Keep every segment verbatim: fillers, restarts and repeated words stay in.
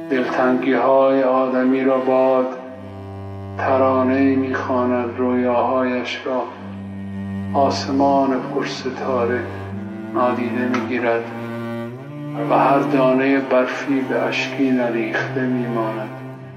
دلتنگی های آدمی را باد ترانه می‌خواند، رویاهایش را آسمان پرستاره نادیده می‌گیرد و هر دانه برفی به اشکی نریخته می‌ماند.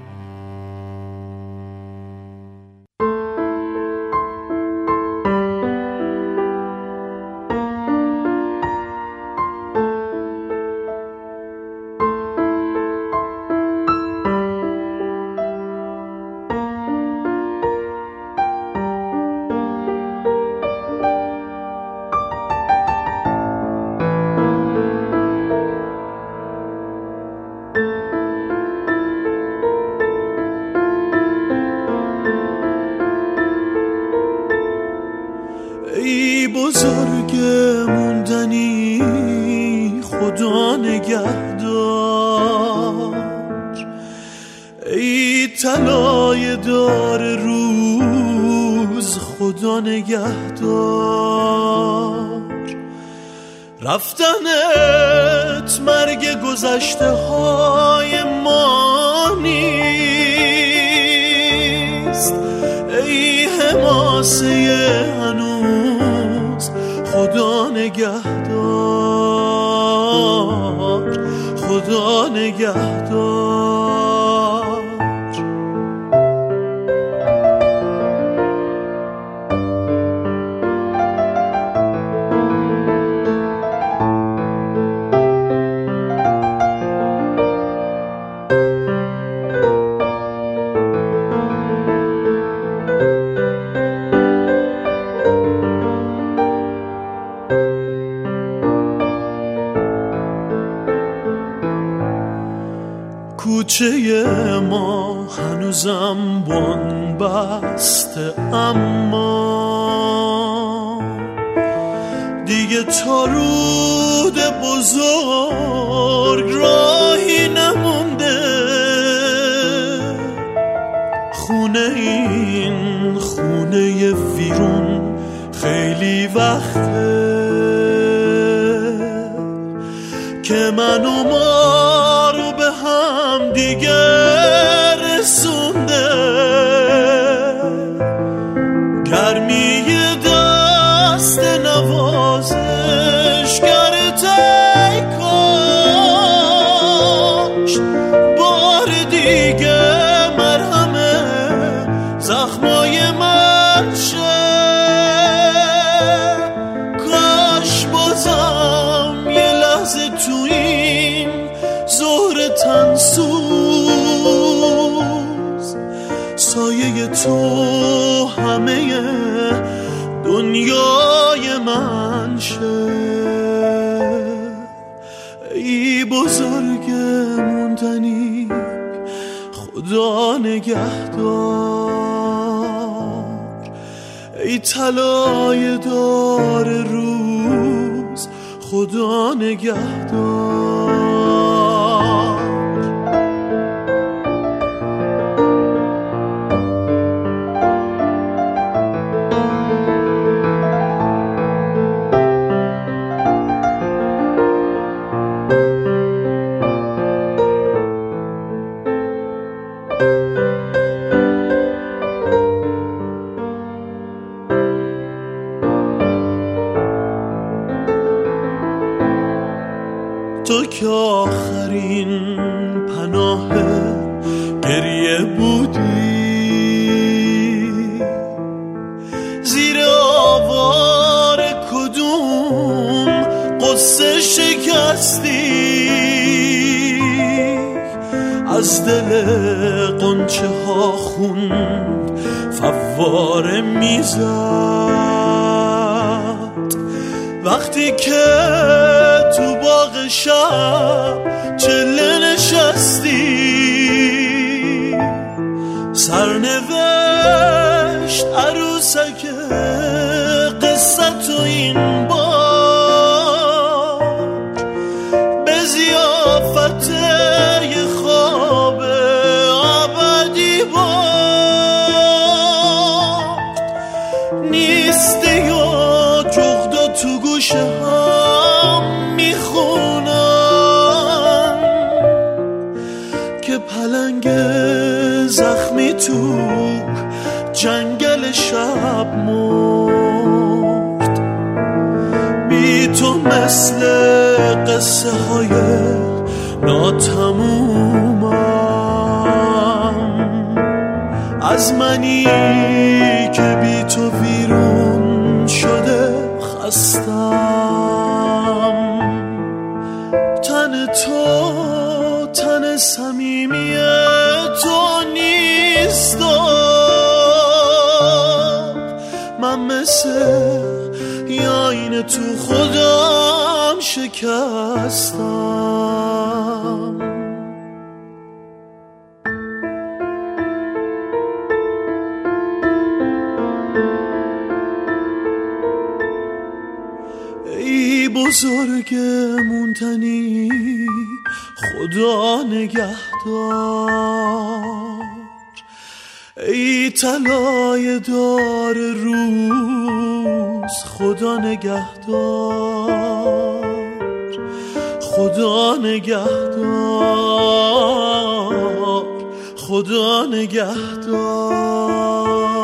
ای بزرگ موندنی خدا نگهدار، ای طلای دار روز خدا نگهدار. رفتنت مرگ گذشته های ما نیست، ای حماسه هنوز خدا نگهدار، خدا نگهدار. کوچه ما هنوزم بن بسته، اما دیگه تا رود بزرگ راهی نمونده. خونه این خونه ویرون خیلی وقته که من و ما رو به هم دیگه رسونده. گرمی دست نوازش گرته کاش بار دیگه مرهم زخمای من شه. کاش بازم یه لحظه تو این ظهر تنسوز سایه تو همه دنیای من شه. ای بزرگ موندنی خدا نگهدار، ای طلای دار روز خدا نگهدار. تو که آخرین پناه گریه بودی، زیر آوار کدوم قصه شکستی، از دل قنچه ها خون فواره میزد. وقتی که تو باغ شب چله نشستی، سرنوشت عروسک قصه تو این بار به ضیافت یه خواب ابدی بار نیستی یا جغدا تو گوشه هم میخونن تو جنگل شب مرد. بی تو مثل قصه های ناتمومم، از منی که بی تو ویرون شده خستم. تن تو تن صمیمی تو نیست، من مثل یاین تو خودم شکستم. ای بزرگ مونتنی خدا نگهدار، ای طلای دار روز خدا نگهدار، خدا نگهدار، خدا نگهدار.